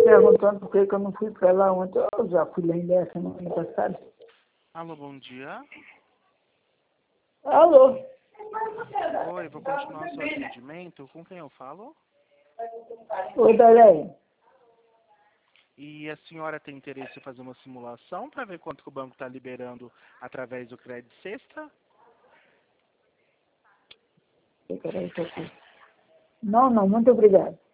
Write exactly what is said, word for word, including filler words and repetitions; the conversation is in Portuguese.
perguntando por que que eu não fui para lá ontem. Eu já fui lá em lá semana passada. Alô, bom dia. Alô? Oi, vou continuar o seu atendimento. Com quem eu falo? Oi, Daleia. E a senhora tem interesse em fazer uma simulação para ver quanto que o banco está liberando através do crédito sexta? Peraí, tá aqui. Não, não, muito obrigado.